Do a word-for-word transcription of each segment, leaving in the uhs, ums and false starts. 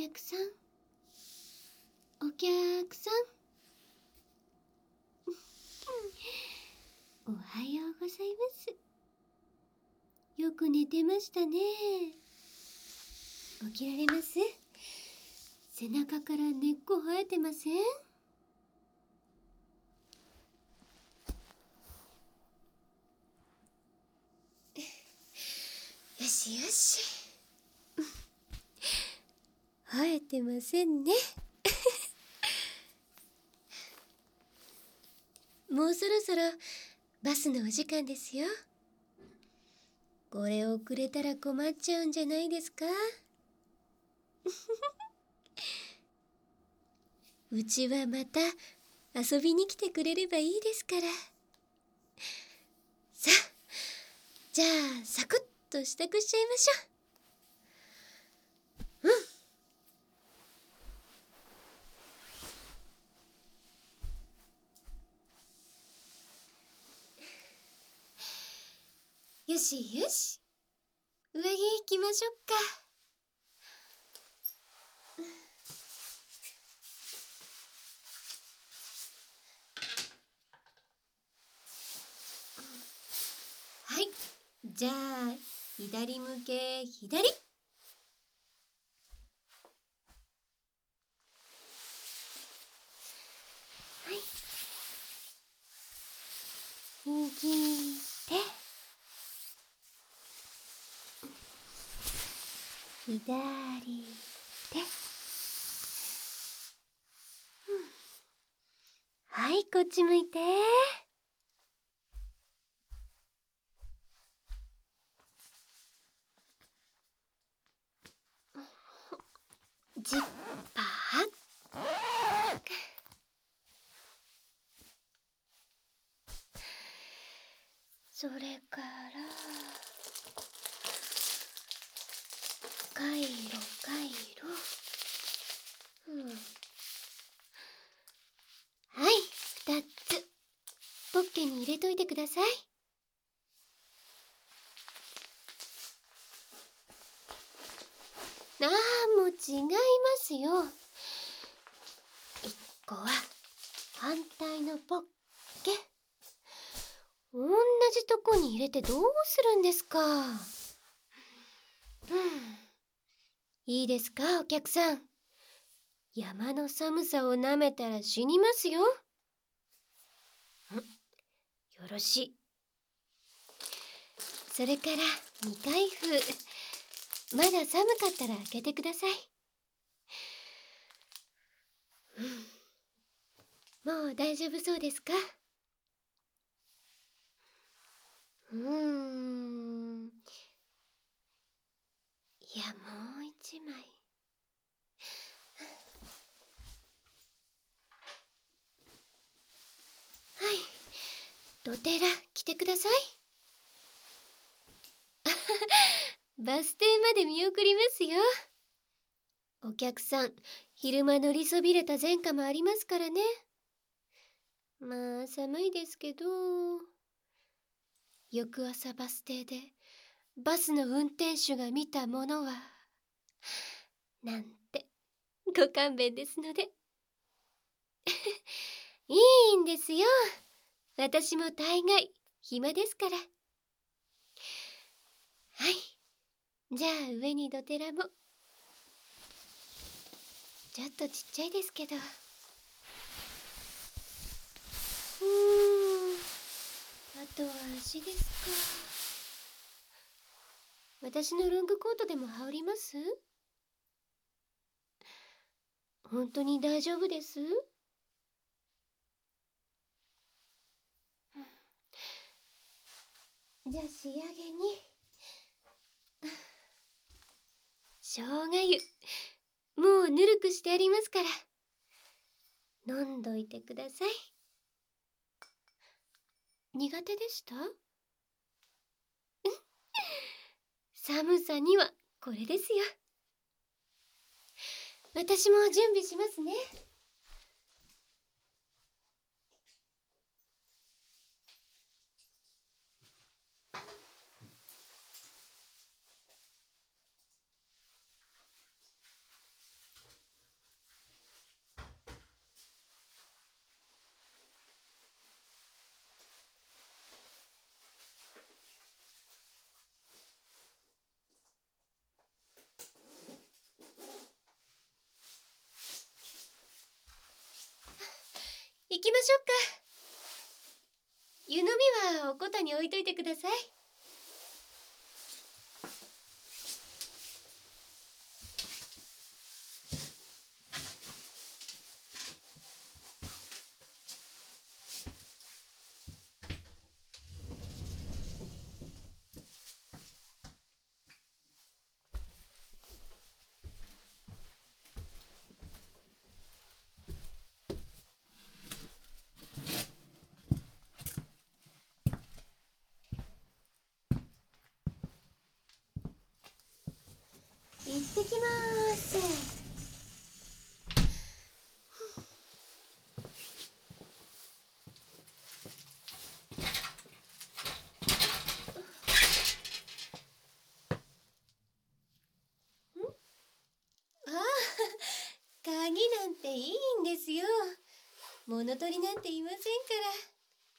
客さん、お客さん。おはようございます。よく寝てましたね。起きられます？背中から根っこ生えてません？よしよし。生えてませんね。もうそろそろバスのお時間ですよ。これ遅れたら困っちゃうんじゃないですか？うちはまた遊びに来てくれればいいですから。さあ、じゃあサクッと支度しちゃいましょう。うん。よしよし、上着着ましょうか。はい、じゃあ左向け左。はい、右手左手、うん、はい、こっち向いて。ジッパー。それから回路回路、うん、はい、ふたつポッケに入れといてください。ああ、もう違いますよ。いっこは反対のポッケ。同じとこに入れてどうするんですか。うん、いいですか、お客さん。山の寒さをなめたら死にますよ。ん、よろしい。それから未開封。まだ寒かったら開けてください。うん、もう大丈夫そうですか？うーん。いや、もう一枚。はい。ドテラ来てください。バス停まで見送りますよ。お客さん、昼間乗りそびれた前科もありますからね。まあ寒いですけど、翌朝バス停でバスの運転手が見たものはなんてご勘弁ですので。いいんですよ。私も大概暇ですから。はい、じゃあ上にドテラも。ちょっとちっちゃいですけど。うーん、あとは足ですか。私のロングコートでも羽織ります？本当に大丈夫です？じゃあ仕上げに生姜湯、もうぬるくしてありますから飲んどいてください。苦手でした？寒さにはこれですよ。私も準備しますね。 きましょうか。湯飲みはおこたに置いといてください。行ってきまーす。ああ、鍵なんていいんですよ。物取りなんていませんから。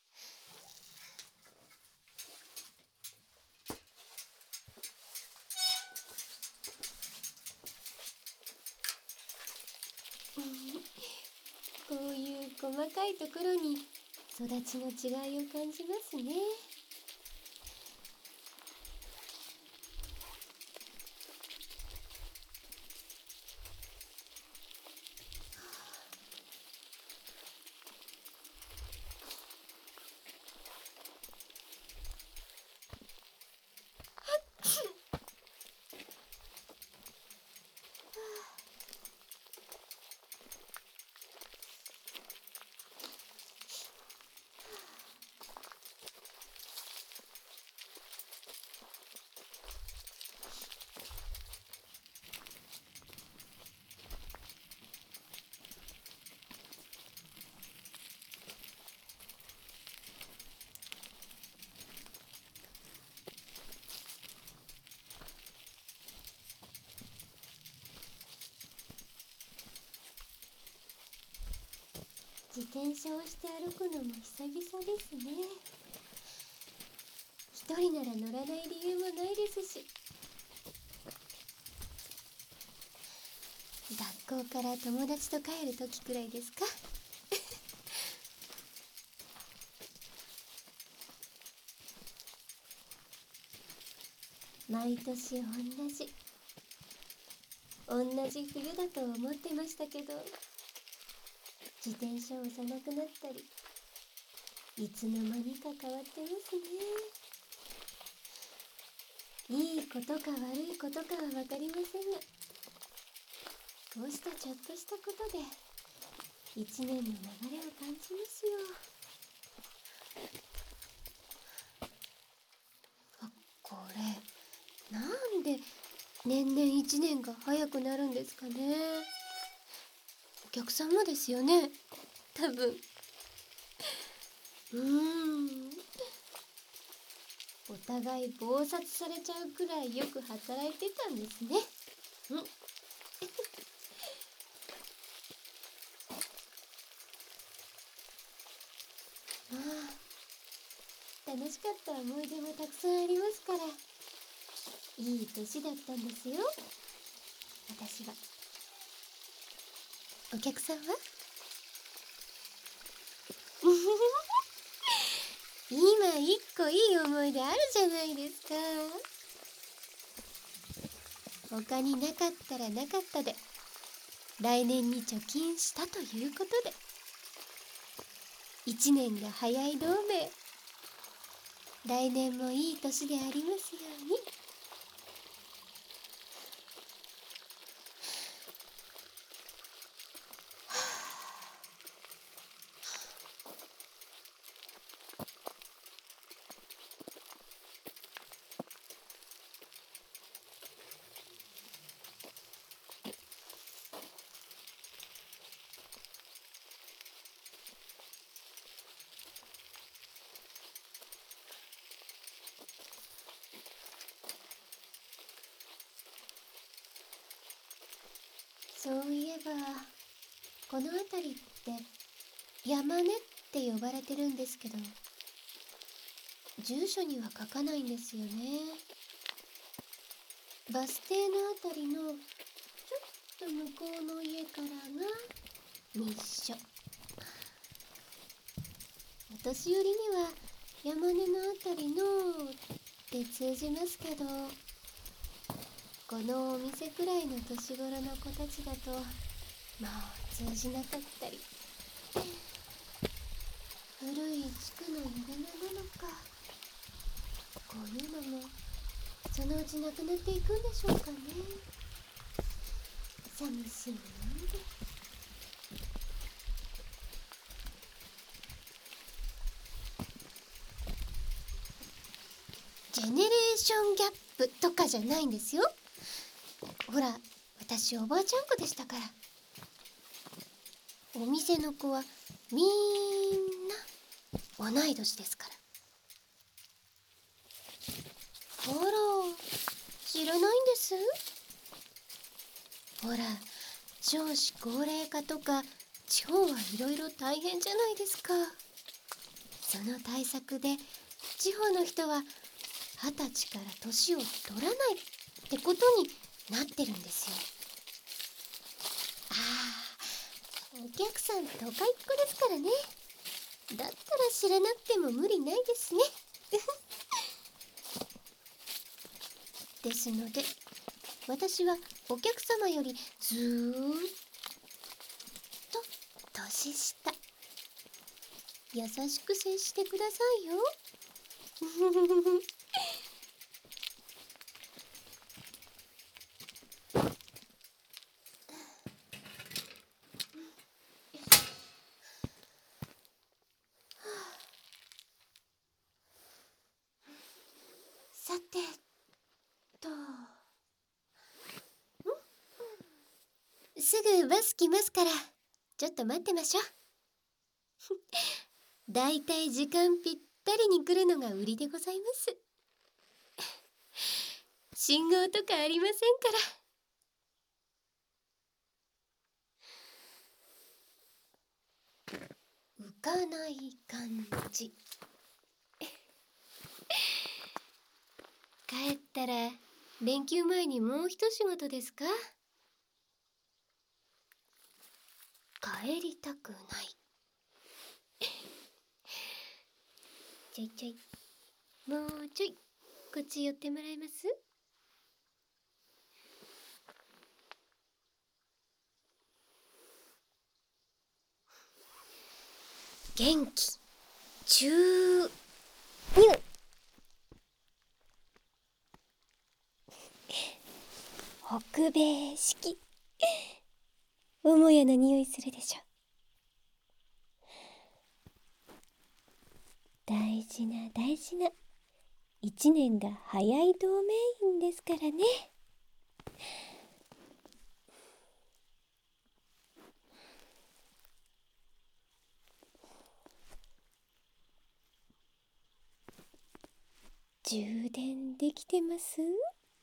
こういう細かいところに育ちの違いを感じますね。自転車をして歩くのも久々ですね。一人なら乗らない理由もないですし、学校から友達と帰る時くらいですか。毎年同じ同じ冬だと思ってましたけど、自転車を押さなくなったり、いつの間にか変わってますね。いいことか悪いことかは分かりませんが、こうしたちょっとしたことで一年の流れを感じますよ。あ、これなんで年々一年が早くなるんですかね。お客さんもですよね、多分。うーん、お互い忙殺されちゃうくらいよく働いてたんですね。うん。まあ、楽しかった思い出もたくさんありますから、いい年だったんですよ、私は。お客さんは今一個いい思い出あるじゃないですか。他になかったらなかったで、来年に貯金したということで、一年が早い同盟、来年もいい年でありますように。そういえば、この辺りって山根って呼ばれてるんですけど、住所には書かないんですよね。バス停のあたりのちょっと向こうの家からが日所。 年寄りには山根のあたりのって通じますけど、このお店くらいの年頃の子たちだともう通じなかったり、古い地区の呼び名なのか、こういうのもそのうちなくなっていくんでしょうかね。寂しいもんで。ジェネレーションギャップとかじゃないんですよ。ほら、私おばあちゃん子でしたから。お店の子はみんな同い年ですから。あら、知らないんです？ほら、少子高齢化とか地方はいろいろ大変じゃないですか。その対策で地方の人は二十歳から年を取らないってことになってるんですよ。ああ、お客さん都会っ子ですからね。だったら知らなくても無理ないですね。ですので、私はお客様よりずーっと年下。優しく接してくださいよ。さてと、すぐバス来ますから、ちょっと待ってましょう。だいたい時間ぴったりに来るのが売りでございます。信号とかありませんから。浮かない感じ。帰ったら連休前にもう一仕事ですか？帰りたくない。ちょいちょい、もうちょいこっち寄ってもらえます？元気注入。北米式母屋の匂いするでしょ。大事な大事な一年が早い同盟員ですからね。充電できてます？ん？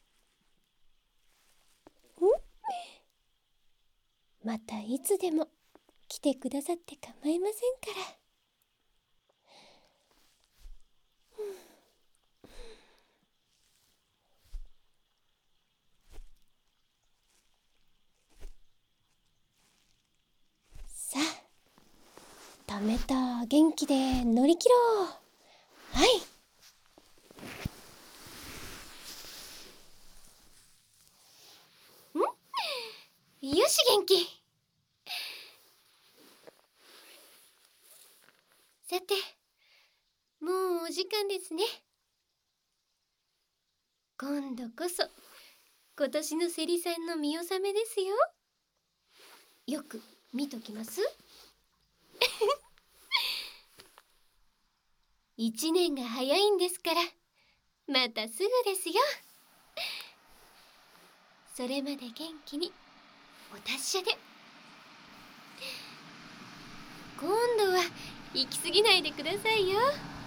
またいつでも来てくださって構いませんから。さあ、貯めた元気で乗り切ろう。はい。ん？よし、元気。さて、もうお時間ですね。今度こそ今年のセリさんの見納めですよ。よく見ときます。一年が早いんですから、またすぐですよ。それまで元気にお達者で。今度は行き過ぎないでくださいよ。